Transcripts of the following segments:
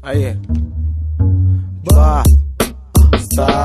Aí. Ba, ста,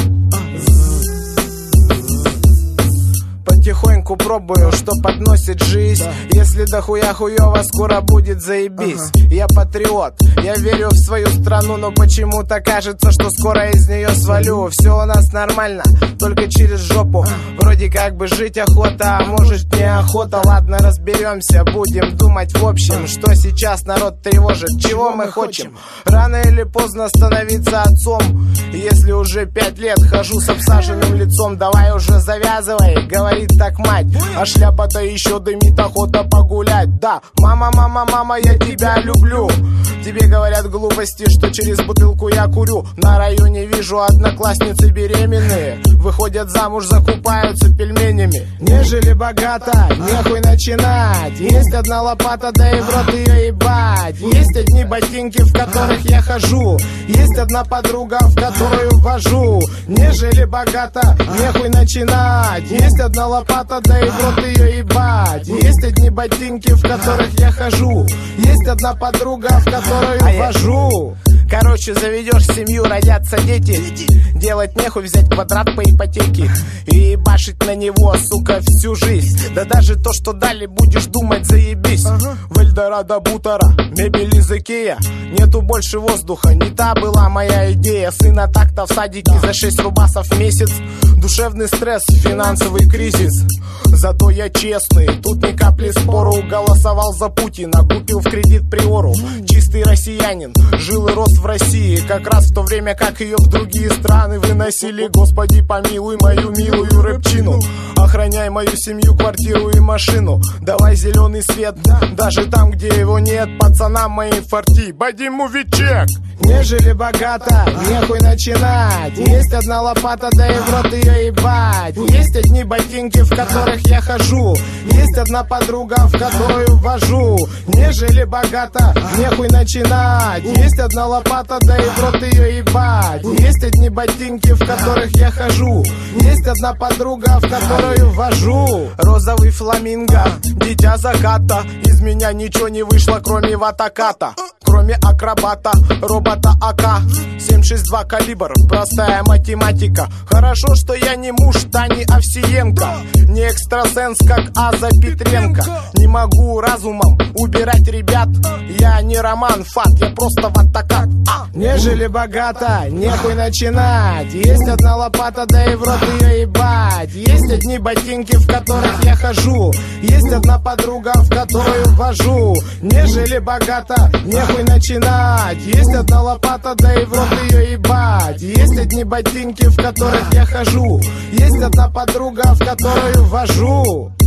потихоньку пробую, что подносит жизнь. Если дохуя хуёво, скоро будет заебись. Я патриот, я верю в свою страну, но почему-то кажется, что скоро из нее свалю. Все у нас нормально, только через жопу. Вроде как бы жить охота, а может неохота. Ладно, разберемся, будем думать в общем, что сейчас народ тревожит, чего мы хотим. Рано или поздно становиться отцом. Если уже 5 лет хожу с обсаженным лицом, давай уже завязывай, говорит так мать. А шляпа-то еще дымит, охота погулять. Да, мама, мама, мама, я тебя люблю. Тебе говорят глупости, что через бутылку я курю. На районе вижу одноклассницы беременные, выходят замуж, закупаются пельменями. Не жили богато, нехуй начинать. Есть одна лопата, да и в рот ее ебать. Есть одни ботинки, в которых я хожу. Есть одна подруга, в которую вожу. Не жили богато, нехуй начинать. Есть одна лопата, да и в рот ее ебать. Есть одни ботинки, в которых я хожу. Есть одна подруга, в которую вожу. Короче, заведешь семью, родятся дети. Делать нехуй, взять квадрат по ипотеке и ебашить на него, сука, всю жизнь. Да даже то, что дали, будешь думать, заебись. В Эльдорадо Бутара, мебель из Икея. Нету больше воздуха, не та была моя идея. Сына так-то в садике за 6 рубасов в месяц. Душевный стресс, финансовый кризис. Зато я честный, тут ни капли спору. Голосовал за Путина, купил в кредит Приору. Чистый россиянин, жил и рос в России, как раз в то время, как ее в другие страны выносили. Господи, помилуй мою милую рэпчину. Охраняй мою семью, квартиру и машину. Давай зеленый свет, даже там, где его нет. Пацанам моим форти, бади мувичек. Не жили богато, нехуй начинать. Есть одна лопата, да и в рот ее ебать. Есть одни ботинки, в которых я хожу. Есть одна подруга, в которую вожу. Не жили богато, нехуй начинать. Есть одна лопата, да и в рот ее ебать. Есть одни ботинки, в которых я хожу. Есть одна подруга, в которую вожу. Розовый фламинго, дитя заката. Из меня ничего не вышло, кроме ватаката. Кроме акробата, робота АК 7,62 калибр, простая математика. Хорошо, что я не муж Тани Овсиенко, не экстрасенс, как Аза Петренко. Не могу разумом убирать ребят. Я не Роман Фат, я просто ватакат. Не жили богато, нехуй начинать. Есть одна лопата, да и в рот ее ебать. Есть одни ботинки, в которых я хожу. Есть одна подруга, в которую вожу. Не жили богато, нехуй начинать. Есть одна лопата, да и в рот ее ебать. Есть одни ботинки, в которых я хожу. Есть одна подруга, в которую вожу.